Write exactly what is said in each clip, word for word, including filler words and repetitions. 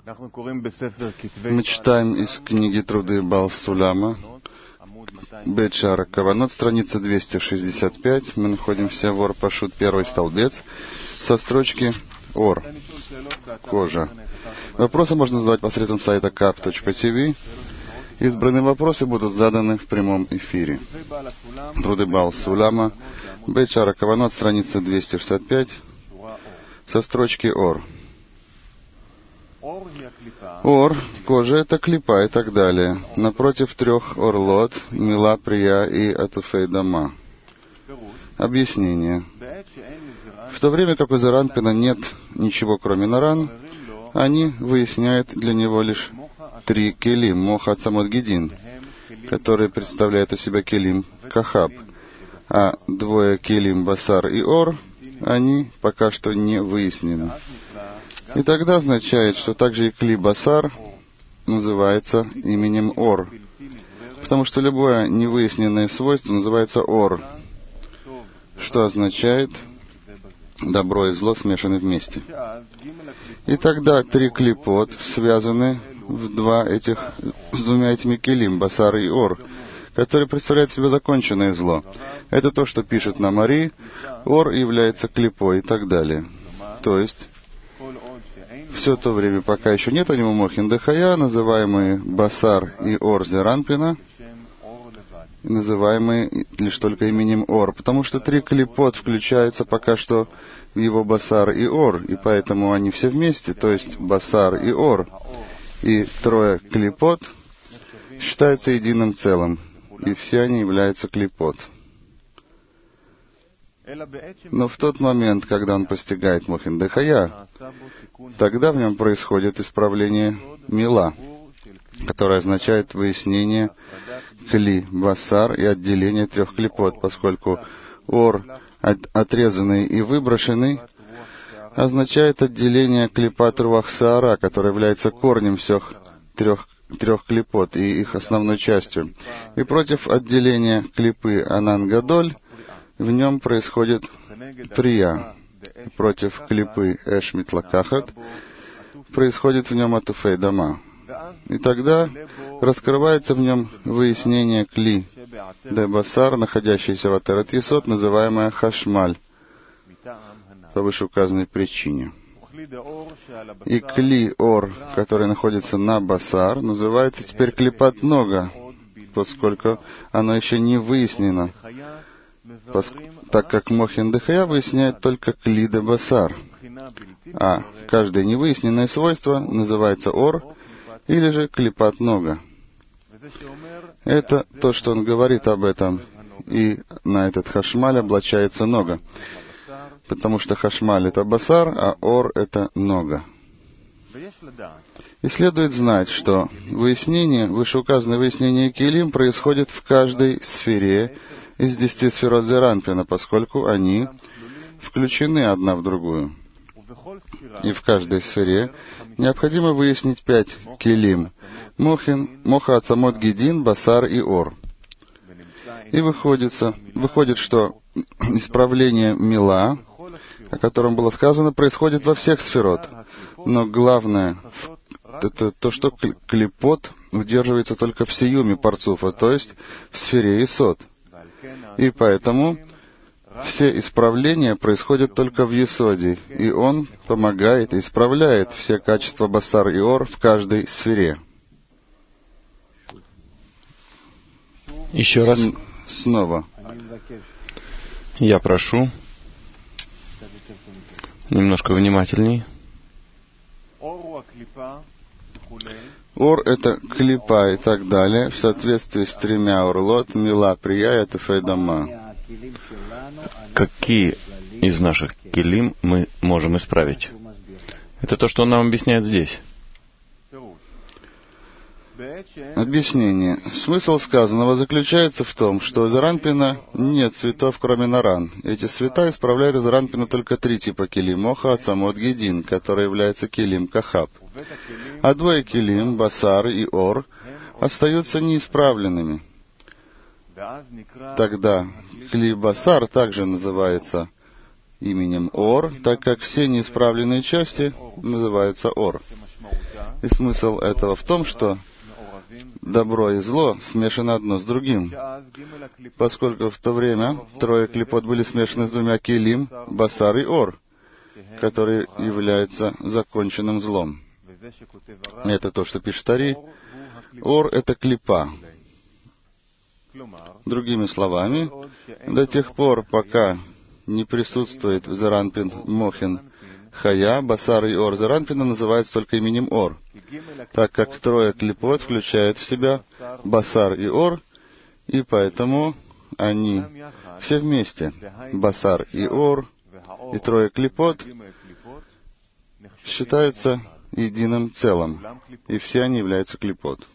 Мы читаем из книги Труды Баал Суляма, Бет Шаара Каванот, страница двести шестьдесят пять. Мы находимся в Ор Пашут, первый столбец, со строчки Ор, кожа. Вопросы можно задавать посредством сайта кав точка ти ви. Избранные вопросы будут заданы в прямом эфире. Труды Баал Суляма, Бет Шаара Каванот, страница двести шестьдесят пять, со строчки Ор. Ор, кожа — это клипа и так далее. Напротив трех орлот, Мила, Прия и Атуфей Дама. Объяснение. В то время как у Заранпина нет ничего кроме Наран, они выясняют для него лишь три келим, Моха Ацамот Гидин, которые представляют из себя келим Кахаб, а двое келим Басар и Ор, они пока что не выяснены. И тогда означает, что также и кли Басар называется именем Ор, потому что любое невыясненное свойство называется Ор, что означает добро и зло смешаны вместе. И тогда три клипот связаны в два этих, с двумя этими келим, Басар и Ор, которые представляют в себе законченное зло. Это то, что пишет нам Ари, Ор является клипой и так далее. То есть, все то время, пока еще нет аниму Мохин Дехая, называемые Басар и Ор Заранпина, называемые лишь только именем Ор, потому что три клипот включаются пока что в его Басар и Ор, и поэтому они все вместе, то есть Басар и Ор, и трое клипот считаются единым целым, и все они являются клипот. Но в тот момент, когда он постигает Мохин Дехая, тогда в нем происходит исправление Мила, которое означает выяснение кли, басар и отделение трех клипот, поскольку Ор, отрезанный и выброшенный, означает отделение клипат Руах Саара, которое является корнем всех трех, трех клипот и их основной частью. И против отделения клипы Анан Гадоль в нем происходит Прия. Против клипы Эш Митлакахат происходит в нем Атуфей Дама. И тогда раскрывается в нем выяснение кли де Басар, находящийся в Атерет Есот, называемая Хашмаль, по вышеуказанной причине. И кли Ор, который находится на Басар, называется теперь клипат Нога, поскольку оно еще не выяснено, так как Мохин Дехая выясняет только кли де Басар, а каждое невыясненное свойство называется Ор или же клипат Нога. Это то, что он говорит об этом, и на этот Хашмаль облачается Нога, потому что Хашмаль — это Басар, а Ор — это Нога. И следует знать, что выяснение, вышеуказанное выяснение Келим происходит в каждой сфере из десяти сферот Заранпина, поскольку они включены одна в другую. И в каждой сфере необходимо выяснить пять келим — Мохин, Моха Ацамот Гидин, Басар и Ор. И выходит, выходит, что исправление Мила, о котором было сказано, происходит во всех сферот. Но главное — это то, что клипот удерживается только в сиюме Парцуфа, то есть в сфере Есот. И поэтому все исправления происходят только в Есоде, и он помогает и исправляет все качества Басар и Ор в каждой сфере. Еще раз. Снова. Я прошу немножко внимательней. Ор — это клипа и так далее, в соответствии с тремя орлот, Мила, Прия и Атуфей Дама. Какие из наших келим мы можем исправить? Это то, что он нам объясняет здесь. Объяснение. Смысл сказанного заключается в том, что у Заранпина нет цветов, кроме Наран. Эти цвета исправляют у Заранпина только три типа келим — Моха Ацамот Гидин, который является келим Кахаб. А двое келим, Басар и Ор, остаются неисправленными. Тогда кли Басар также называется именем Ор, так как все неисправленные части называются Ор. И смысл этого в том, что добро и зло смешаны одно с другим, поскольку в то время трое клипот были смешаны с двумя келим, басар и ор, которые являются законченным злом. Это то, что пишет Ари. Ор — это клипа. Другими словами, до тех пор, пока не присутствует в Зеранпин Мохин Хая, басар и ор Зеранпина называется только именем ор, так как трое клипот включают в себя басар и ор, и поэтому они все вместе, басар и ор, и трое клипот, считаются единым целым, и все они являются клипот.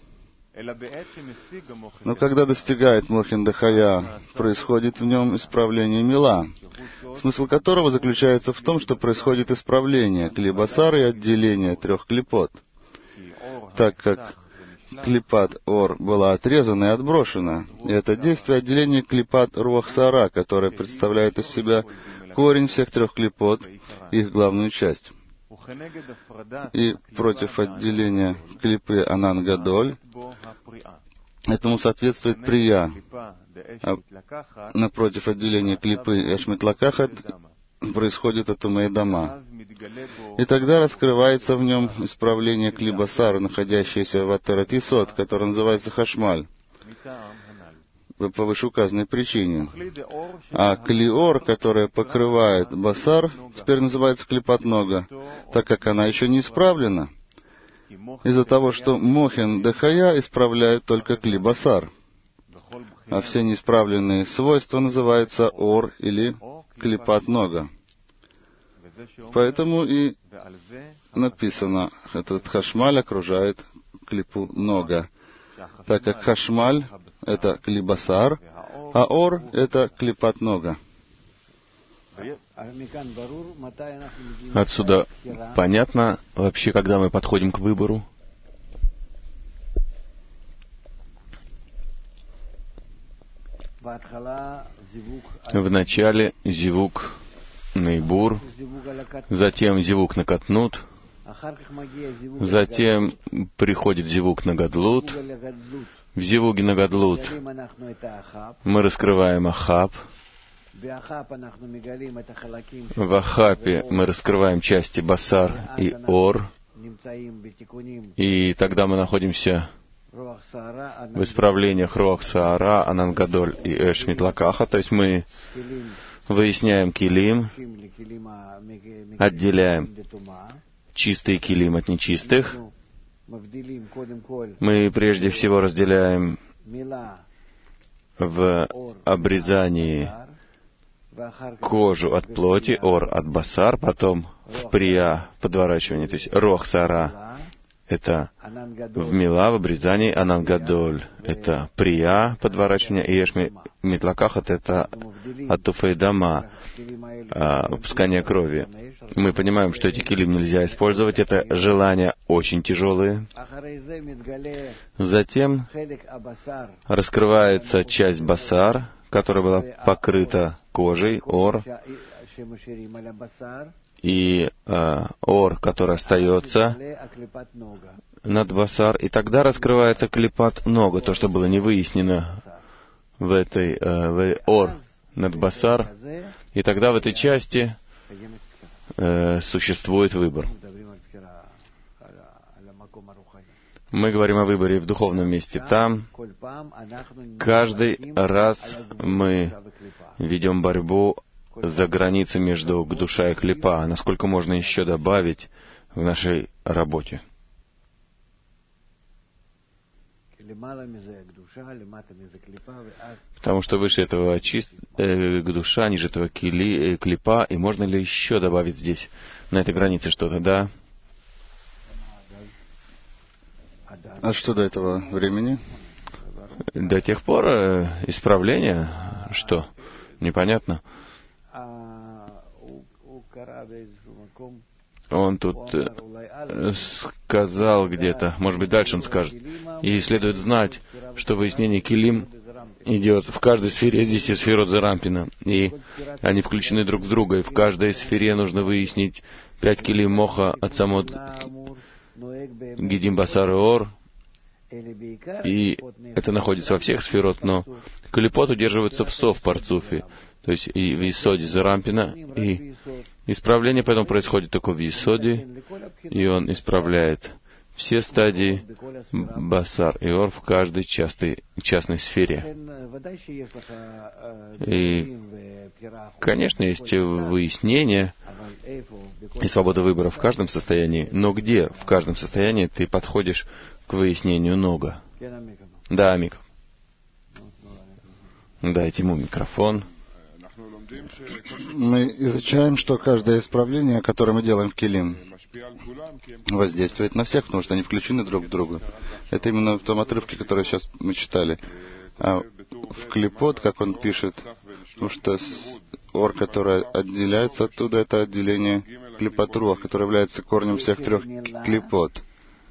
Но когда достигает Мохин Дахая, происходит в нем исправление мила, смысл которого заключается в том, что происходит исправление клибасара и отделение трех клипот, так как клипат ор была отрезана и отброшена, и это действие отделения клипат руах сара, которое представляет из себя корень всех трех клипот, их главную часть. И против отделения клипы Анан Гадоль этому соответствует прия. А напротив отделения клипы Эшмит Лакахат происходит Атумей Дама. И тогда раскрывается в нем исправление клибасара, находящееся в Атарати Сот, которое называется Хашмаль, по вышеуказанной причине. А клиор, которая покрывает басар, теперь называется клипат нога, так как она еще не исправлена, из-за того, что Мохин Дахая исправляют только клибасар, а все неисправленные свойства называются ор или клипат нога. Поэтому и написано, этот хашмаль окружает клипу нога, так как хашмаль — это клибасар, а ор — это клипат нога. Отсюда понятно вообще, когда мы подходим к выбору. В начале зивук наибур, затем зивук на катнут, затем приходит зивук на гадлут. В зивуге на гадлут мы раскрываем ахаб. В ахапе мы раскрываем части басар и ор. И тогда мы находимся в исправлениях руах саара, Анан Гадоль и Эшмит Лакаха. То есть мы выясняем килим, отделяем чистые килим от нечистых. Мы прежде всего разделяем в обрезании кожу от плоти, ор от басар, потом в прия, подворачивание, то есть рох сара, это в мила, в обрезании, Анан Гадоль, это прия, подворачивание, и Эшми Митлакахат, это атуфей дама, опускание крови. Мы понимаем, что эти килим нельзя использовать, это желания очень тяжелые. Затем раскрывается часть басар, которая была покрыта кожей, ор, и э, ор, который остается над басар, и тогда раскрывается клипат нога, то, что было не выяснено в этой э, в ор над басар, и тогда в этой части э, существует выбор. Мы говорим о выборе в духовном месте. Там каждый раз мы ведем борьбу за границу между душа и клипа, насколько можно еще добавить в нашей работе. Потому что выше этого чист, э, душа, ниже этого кили, э, клипа, и можно ли еще добавить здесь, на этой границе что-то, да? А что до этого времени? До тех пор э, исправление, что? Непонятно. Он тут э, сказал где-то, может быть, дальше он скажет. И следует знать, что выяснение килим идет в каждой сфере, здесь есть сферот Зеранпина, и они включены друг в друга, и в каждой сфере нужно выяснить пять килим моха от самот Гидим, Басар и Ор, и это находится во всех сферот, но клипот удерживается в Сов Парцуфе, то есть и в Исоде Зарампина, и исправление поэтому происходит только в Исоде, и он исправляет все стадии Басар и Ор в каждой частой, частной сфере. И, конечно, есть выяснение и свобода выбора в каждом состоянии, но где в каждом состоянии ты подходишь к выяснению нога? Да, Мик. Дайте ему микрофон. Мы изучаем, что каждое исправление, которое мы делаем в Келим, воздействует на всех, потому что они включены друг в друга. Это именно в том отрывке, который сейчас мы читали. А в клипот, как он пишет, потому что ор, который отделяется оттуда, это отделение клипот-руах, которое является корнем всех трех клипот.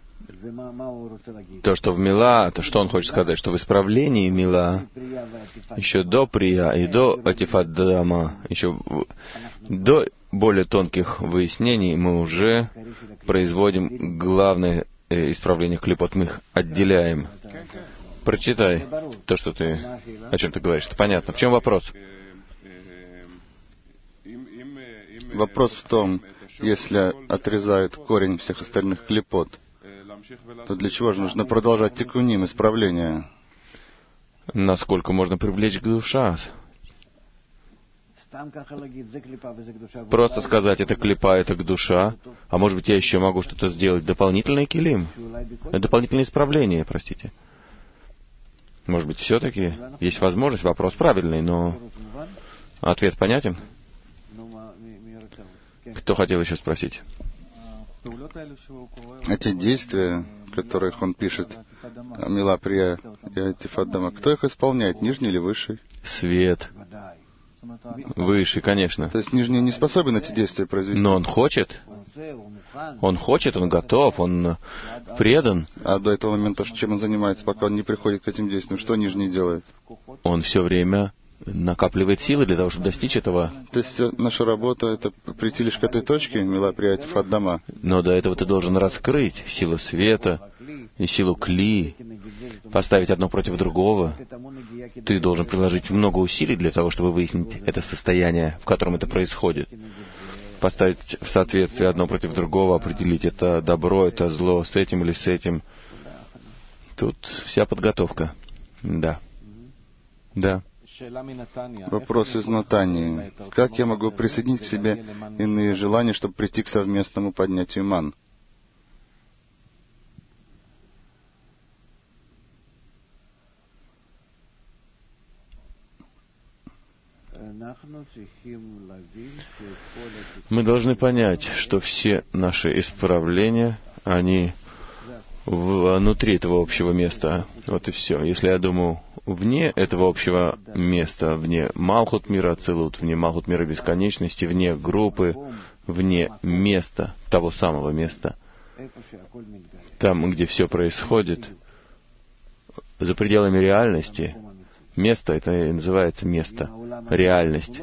То, что в Мила, то что он хочет сказать, что в исправлении Мила, еще до Прия и до Атифаддама, еще в, до более тонких выяснений мы уже производим главное э, исправление клипот, мы их отделяем. Прочитай то, что ты, о чем ты говоришь. Это понятно. В чем вопрос? Вопрос в том, если отрезают корень всех остальных клипот, то для чего же нужно продолжать тикуним, исправление? Насколько можно привлечь к душа? Просто сказать, это клипа, это к душа, а может быть, я еще могу что-то сделать, дополнительный килим, дополнительное исправление, простите. Может быть, все-таки есть возможность, вопрос правильный, но ответ понятен? Кто хотел еще спросить? Эти действия, которых он пишет, Мила, Прия и Атифаддама, кто их исполняет, нижний или высший? Свет. Выше, конечно. То есть нижний не способен эти действия произвести? Но он хочет. Он хочет, он готов, он предан. А до этого момента чем он занимается, пока он не приходит к этим действиям? Что нижний делает? Он все время накапливает силы для того, чтобы достичь этого. То есть наша работа — это прийти лишь к этой точке, Мила, Прия, Атифаддама. Но до этого ты должен раскрыть силу света и силу кли, поставить одно против другого. Ты должен приложить много усилий для того, чтобы выяснить это состояние, в котором это происходит. Поставить в соответствие одно против другого, определить, это добро, это зло, с этим или с этим. Тут вся подготовка. Да. Да. Вопрос из Натании. Как я могу присоединить к себе иные желания, чтобы прийти к совместному поднятию ман? Мы должны понять, что все наши исправления, они внутри этого общего места. Вот и все. Если я думаю вне этого общего места, вне Малхут мира Ацилут, вне Малхут мира бесконечности, вне группы, вне места, того самого места, там, где все происходит, за пределами реальности, место, это и называется место, реальность.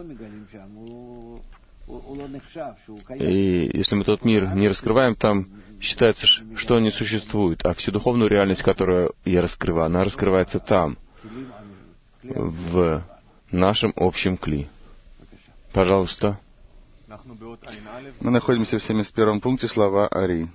И если мы тот мир не раскрываем, там считается, что он не существует, а всю духовную реальность, которую я раскрываю, она раскрывается там, в нашем общем кли. Пожалуйста. Мы находимся в семьдесят первом пункте слова Ари.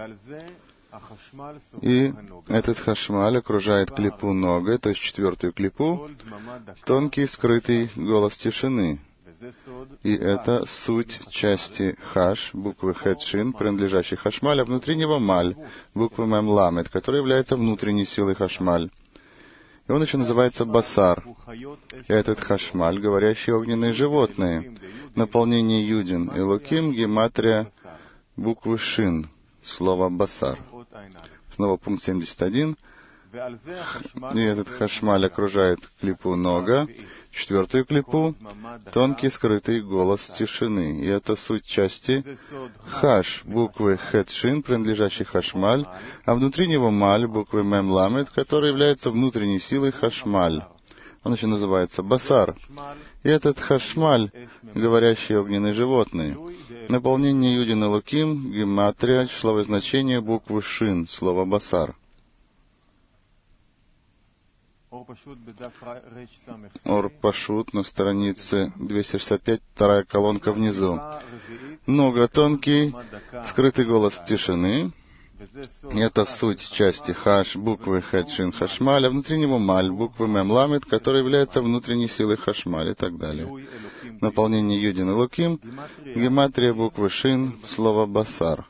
И этот хашмаль окружает клипу нога, то есть четвертую клипу, тонкий скрытый голос тишины. И это суть части хаш, буквы хет шин, принадлежащей хашмаль, а внутри него маль, буквы мем ламет, которая является внутренней силой хашмаль. И он еще называется басар. И этот хашмаль, говорящие огненные животные, наполнение юдин, и луким, гематрия, буквы шин, слово басар. Снова пункт семьдесят один. И этот хашмаль окружает клипу нога, четвертую клипу, тонкий скрытый голос тишины. И это суть части хаш, буквы хет-шин, принадлежащей хашмаль, а внутри него маль, буквы мем-ламет, который является внутренней силой хашмаль. Он еще называется басар. И этот хашмаль, говорящие огненные животные, наполнение Юдин Элоким, гематрия, числовое значение буквы Шин, слово басар. Ор Пашут на странице двести шестьдесят пять, вторая колонка внизу. Много тонкий, скрытый голос тишины. Это суть части хаш, буквы хет, шин, хашмаль, а внутри него маль, буквы мем, ламет, которая является внутренней силой хашмаль и так далее. Наполнение Юдин Элоким, гематрия буквы шин, слово басар.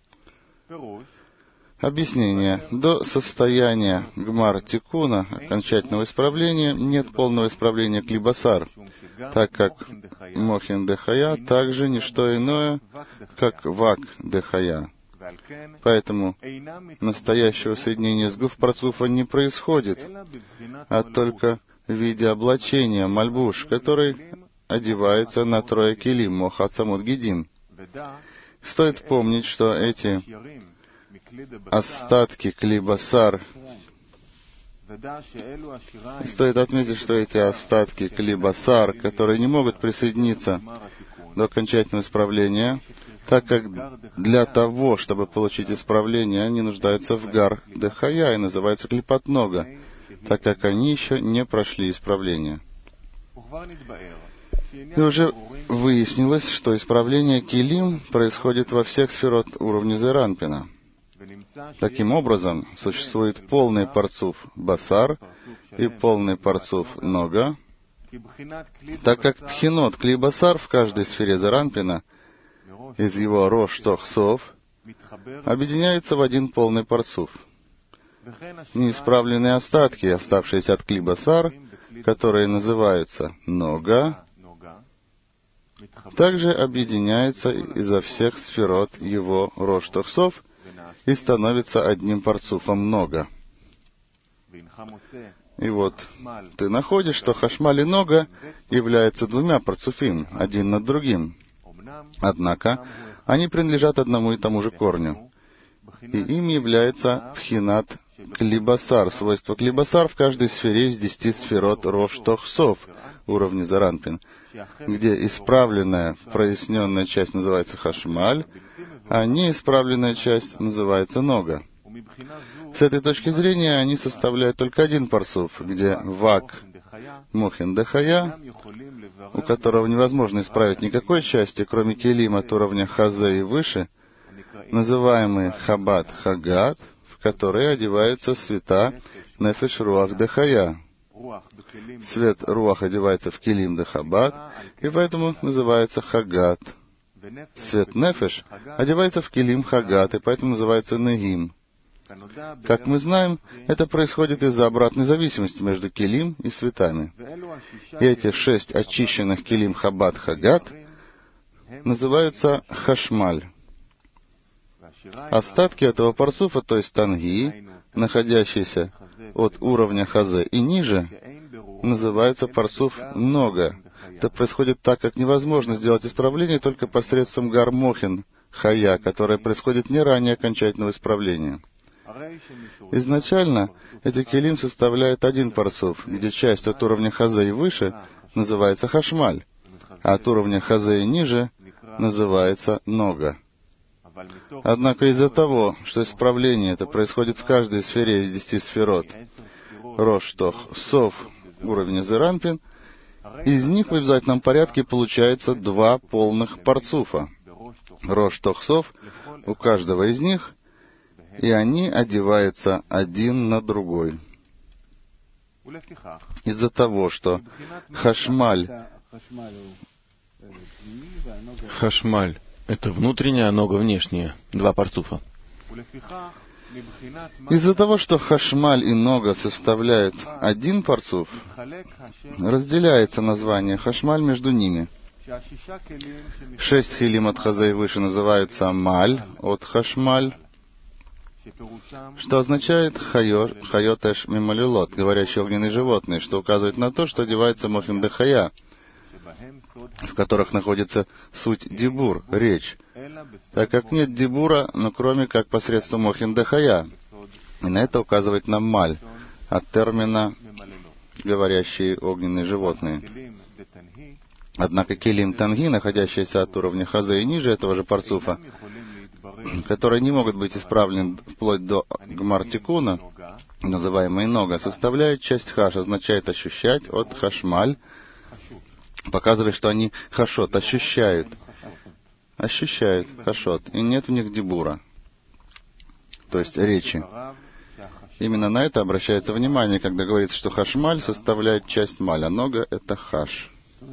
Объяснение. До состояния гмар тикуна, окончательного исправления, нет полного исправления клибасар, так как мохин дехая также не что иное, как вак дехая. Поэтому настоящего соединения с гуф парцуфа не происходит, а только в виде облачения мальбуш, который одевается на трое килим, мохат самут гидим. Стоит помнить, что эти остатки клибасар, стоит отметить, что эти остатки клибасар, которые не могут присоединиться до окончательного исправления, так как для того, чтобы получить исправление, они нуждаются в гар дехая и называются клипат нога, так как они еще не прошли исправление. И уже выяснилось, что исправление килим происходит во всех сферот уровня Зеранпина. Таким образом, существует полный парцуф басар и полный парцуф нога, так как пхинот клибасар в каждой сфере Зеранпина из его рош тохсов объединяется в один полный парцуф. Неисправленные остатки, оставшиеся от клибасар, которые называются нога, также объединяются изо всех сферот его рош тохсов и становится одним парцуфом нога. И вот ты находишь, что хашмаль и нога являются двумя парцуфим, один над другим. Однако они принадлежат одному и тому же корню. И им является пхинат клибасар, свойство клибасар в каждой сфере из десяти сферот рош тохсов, уровня Заранпин, где исправленная, проясненная часть называется хашмаль, а неисправленная часть называется нога. С этой точки зрения они составляют только один парцуф, где вак мохин дехая, у которого невозможно исправить никакой части, кроме келим от уровня хазе и выше, называемый хабат хагат, в которые одеваются света нефеш руах дехая. Свет руах одевается в келим дехабат, и поэтому называется хагат. Свет нефеш одевается в келим хагат, и поэтому называется негим. Как мы знаем, это происходит из-за обратной зависимости между келим и светами. И эти шесть очищенных келим хабат хагат называются хашмаль. Остатки этого парцуфа, то есть танги, находящиеся от уровня хазе и ниже, называются парцуф нога. Это происходит так, как невозможно сделать исправление только посредством гармохин хая, которое происходит не ранее окончательного исправления. Изначально эти келим составляют один парцуф, где часть от уровня хазе и выше называется хашмаль, а от уровня хазе и ниже называется нога. Однако из-за того, что исправление это происходит в каждой сфере из десяти сферот, рош тох сов уровня Зеранпин, из них в обязательном порядке получается два полных парцуфа. Рош тох сов у каждого из них, и они одеваются один на другой. Из-за того, что хашмаль, хашмаль — это внутренняя, а нога внешняя. Два парцуфа. Из-за того, что хашмаль и нога составляют один парцуф, разделяется название хашмаль между ними. Шесть хилим от хазе и выше называются маль от хашмаль, что означает хайот эш мималилот, говорящие огненные животные, что указывает на то, что одевается мохин дехая, в которых находится суть дибур, речь, так как нет дибура, но кроме как посредством мохин дехая. И на это указывает нам маль, от термина «говорящие огненные животные». Однако келим танги, находящиеся от уровня хазе и ниже этого же парцуфа, которые не могут быть исправлены вплоть до гмар-тикуна, называемые нога, составляют часть хаш, означает ощущать от хашмаль, показывая, что они хашот, ощущают. Ощущают хашот, и нет в них дибура, то есть речи. Именно на это обращается внимание, когда говорится, что хашмаль составляет часть маль, а нога — это хаш.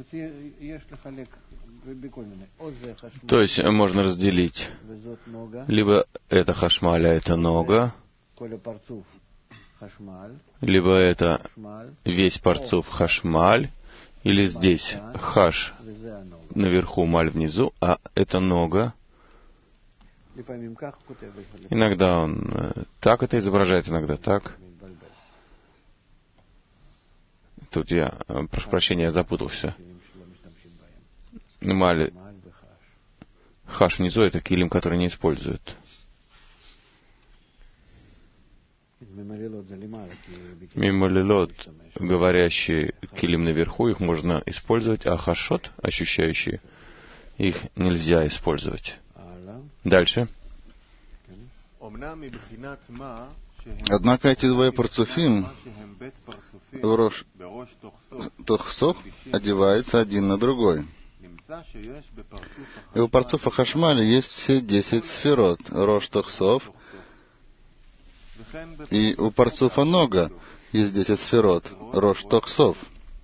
То есть можно разделить. Либо это хашмаль, а это нога, либо это весь парцуф хашмаль, или здесь хаш наверху, маль внизу, а это нога. Иногда он так это изображает, иногда так. Тут я, прошу прощения, я запутался. Маль, хаш внизу — это килим, который не используют. Мималилот, говорящие килим наверху, их можно использовать, а хашот, ощущающие, их нельзя использовать. Дальше. Однако эти двое парцуфим, рош тохсов, одеваются один на другой. И у парцуфа хашмаля есть все десять сферот, рош тохсов, и у парцуфа нога есть десять сферот, рош тохсов.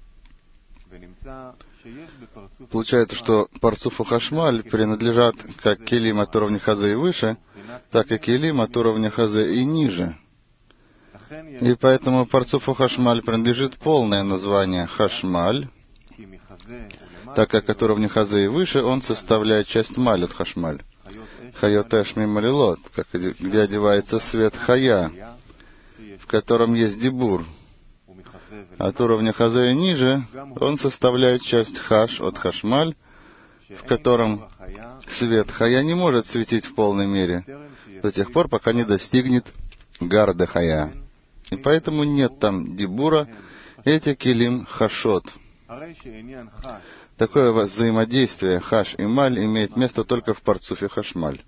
Получается, что парцуфу хашмаль принадлежат как келим от уровня хазе и выше, так и келим от уровня хазе и ниже. И поэтому парцуфу хашмаль принадлежит полное название хашмаль, так как от уровня хазе и выше он составляет часть маль от хашмаль. Хайот эш мималилот, где одевается свет хая, в котором есть дибур. От уровня хазе и ниже он составляет часть хаш от хашмаль, в котором свет хая не может светить в полной мере до тех пор, пока не достигнет гарда хая. И поэтому нет там дибура, эти килим хашот. Такое взаимодействие хаш и маль имеет место только в парцуфе хашмаль.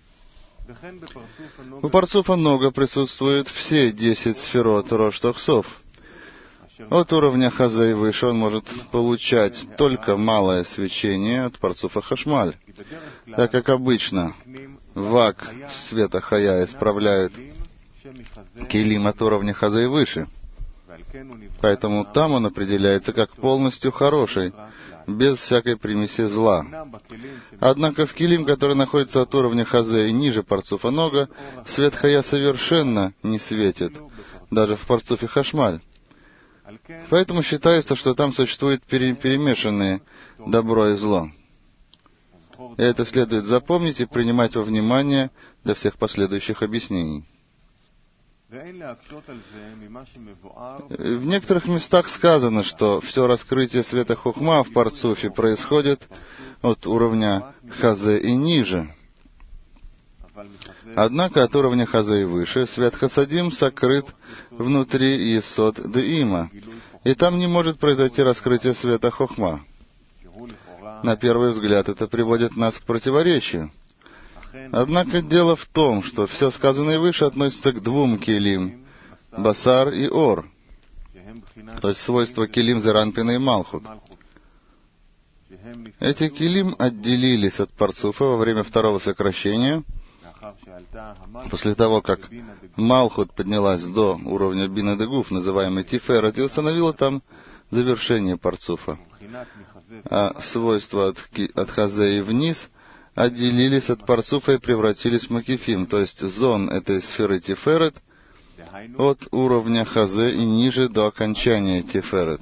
У парцуфа нога присутствуют все десять сферот рош тохсов. От уровня хазе и выше он может получать только малое свечение от парцуфа хашмаль, так как обычно вак света хая исправляют килим от уровня хазе и выше. Поэтому там он определяется как полностью хороший, без всякой примеси зла. Однако в килим, который находится от уровня хазе и ниже парцуфа нога, свет хая совершенно не светит, даже в парцуфе хашмаль. Поэтому считается, что там существует пере- перемешанные добро и зло. И это следует запомнить и принимать во внимание для всех последующих объяснений. В некоторых местах сказано, что все раскрытие света хохма в парцуфе происходит от уровня хазе и ниже. Однако от уровня хазе и выше свет хасадим сокрыт внутри есод деима, и там не может произойти раскрытие света хохма. На первый взгляд это приводит нас к противоречию. Однако дело в том, что все сказанное выше относится к двум келим — басар и ор, то есть свойства келим зеранпина и малхут. Эти келим отделились от парцуфа во время второго сокращения, после того, как малхут поднялась до уровня бина дегуф, называемый тиферет, и установила там завершение парцуфа. А свойства от, от хазе и вниз отделились от парцуфа и превратились в макифим, то есть зон этой сферы тиферет от уровня хазе и ниже до окончания тиферет.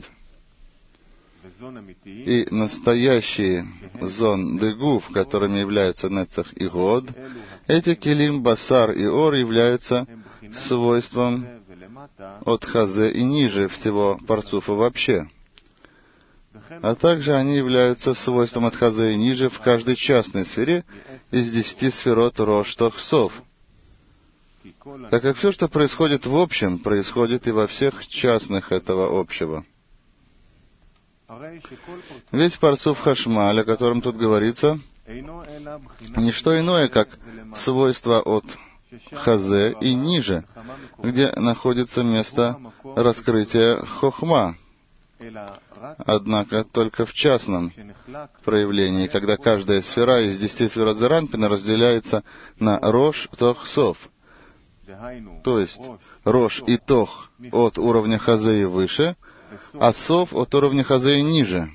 И настоящие зон дегуф, которыми являются нецах и год, эти келим, басар и ор являются свойством от хазе и ниже всего парцуфа вообще. А также они являются свойством от хазе и ниже в каждой частной сфере из десяти сферот рош тохсов. Так как все, что происходит в общем, происходит и во всех частных этого общего. Весь парцуф Хашмаль, о котором тут говорится, не что иное, как свойство от Хазе и ниже, где находится место раскрытия Хохма. Однако только в частном проявлении, когда каждая сфера из десяти сферот Зеранпина разделяется на Рош, Тох, Сов. То есть Рош и Тох от уровня Хазе и выше, а Сов от уровня Хазе и ниже.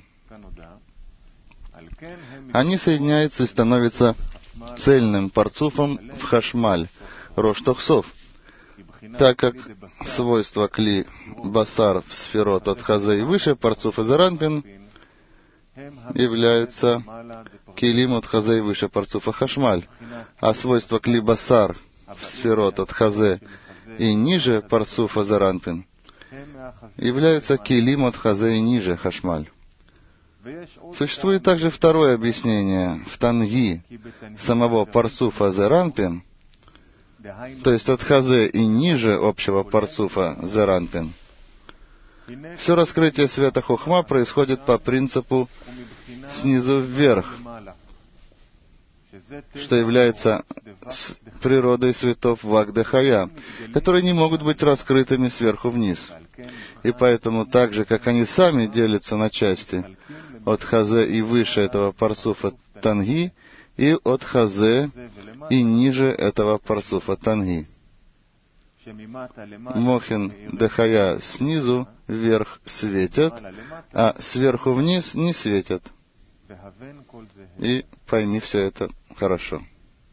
Они соединяются и становятся цельным парцуфом в Хашмаль, Рош, Тох, Сов. Так как свойства Кли Басар в сферот от Хазе и выше, парцуф и Зеранпин, являются Килим от Хазе и выше, парцуфа Хашмаль, а свойства Кли Басар в сферот от Хазе и ниже, парцуфа Зеранпин, являются Килим от Хазе и ниже, Хашмаль. Существует также второе объяснение в Танги самого парцуфа Зеранпин, то есть от Хазе и ниже общего парцуфа Зеранпин. Все раскрытие света Хохма происходит по принципу снизу вверх, что является природой светов Вагдахая, которые не могут быть раскрытыми сверху вниз. И поэтому, так же, как они сами делятся на части от Хазе и выше этого парцуфа Танги, и от Хазе и ниже этого парцуфа Танги. Мохин Дехая снизу вверх светят, а сверху вниз не светят. И пойми все это хорошо.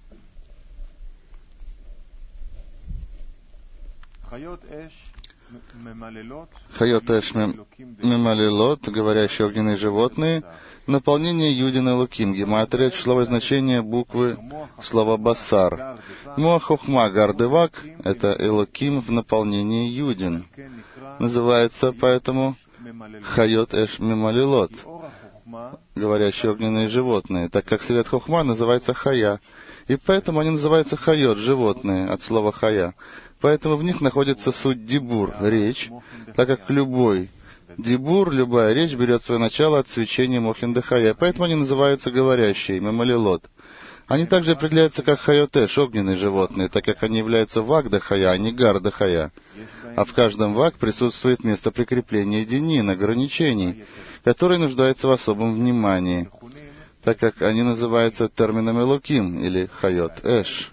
Хайот эш мемалилот, говорящие огненные животные, наполнение Юдин и Луким, гематрия, числовое значение буквы слова Басар. Моа Хохма Гардевак — это Элоким в наполнении Юдин. Называется поэтому Хайот эш мемалилот, говорящие огненные животные, так как свет Хохма называется Хая, и поэтому они называются Хайот, животные, от слова Хая. Поэтому в них находится суть дибур, речь, так как любой дибур, любая речь берет свое начало от свечения Мохин Дехая, поэтому они называются говорящие, мемалилот. Они также определяются как хайотеш, огненные животные, так как они являются вак Дехая, а не гар Дехая. А в каждом вак присутствует место прикрепления единин, ограничений, которые нуждаются в особом внимании, так как они называются термином Элоким или хайот эш.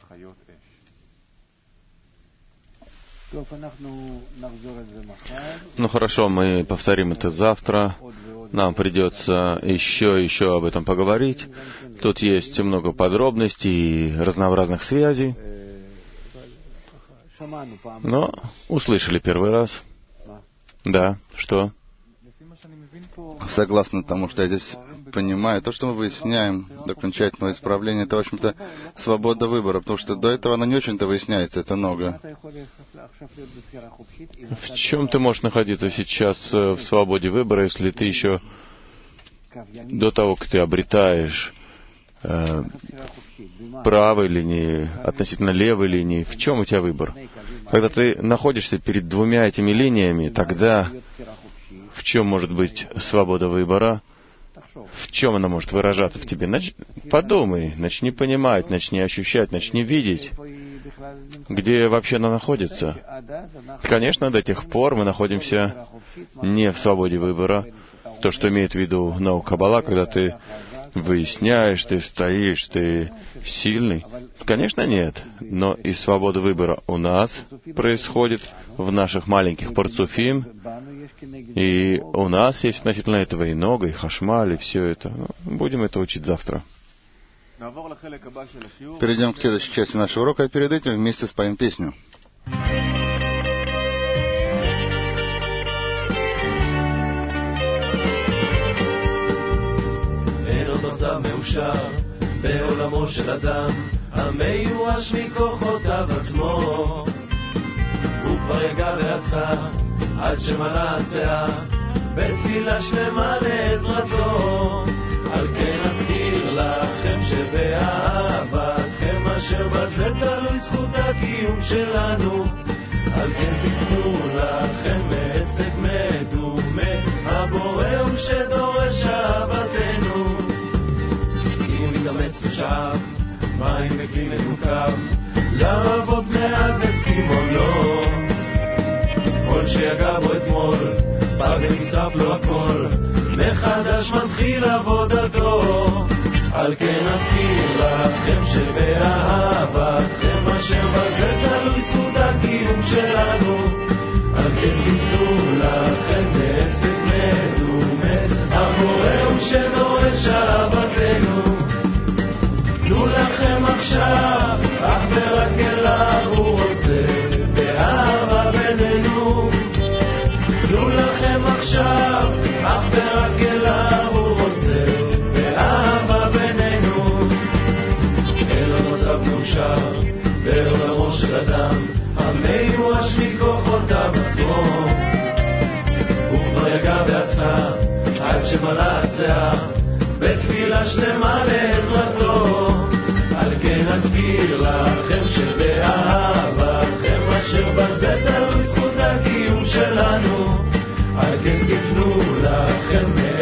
Ну хорошо, мы повторим это завтра. Нам придется еще и еще об этом поговорить. Тут есть много подробностей и разнообразных связей. Но услышали первый раз. Да, что? Согласно тому, что я здесь понимаю, то, что мы выясняем до окончательного исправления, это, в общем-то, свобода выбора, потому что до этого она не очень-то выясняется, это много. В чем ты можешь находиться сейчас в свободе выбора, если ты еще до того, как ты обретаешь э, правой линии относительно левой линии, в чем у тебя выбор? Когда ты находишься перед двумя этими линиями, тогда в чем может быть свобода выбора? В чем она может выражаться в тебе? Нач... Подумай, начни понимать, начни ощущать, начни видеть, где вообще она находится. Конечно, до тех пор мы находимся не в свободе выбора. То, что имеет в виду наука Каббала, когда ты выясняешь, ты стоишь, ты сильный. Конечно, нет. Но и свобода выбора у нас происходит в наших маленьких парцуфим. И у нас есть относительно этого и нога, и хашмаль, и все это. Будем это учить завтра. Перейдем к следующей части нашего урока, а перед этим вместе споем песню. בעולמו של אדם המיואש מכוחותיו עצמו הוא כבר יגע ועשה עד שמלא הסאה בתפילה שלמה לעזרתו על כן אזכיר לכם שבאהבתכם אשר בזה תלוי זכות הקיום שלנו על כן תקנו לכם מעסק מדומה הבורא הוא כלי מנוקם, לערבות מעט וצימונו. כל שיגע בו אתמול, פג ונשרף לו הכל, מחדש מתחיל עבודתו. על כן אזכיר לכם שבאהבתכם אשר בזה תלוי זכות הקיום שלנו. על כן תפנו לכם בעסק מדומה, הבורא הוא שדורש אהבתנו. תנו לכם עכשיו, אך ורק אליו הוא רוצה, באהבה בינינו. תנו לכם עכשיו, אך ורק אליו הוא רוצה, באהבה בינינו. אין לו מצב מאושר, בעולמו של אדם, המיואש מכוחותיו עצמו. הוא כבר יגע ועשה, עד שמלא השיער, בתפילה שלמה לעזרתו. על כן אזכיר לכם שבאהבתכם אשר בזה תלוי זכות הקיום שלנו. על כן תפנו לכם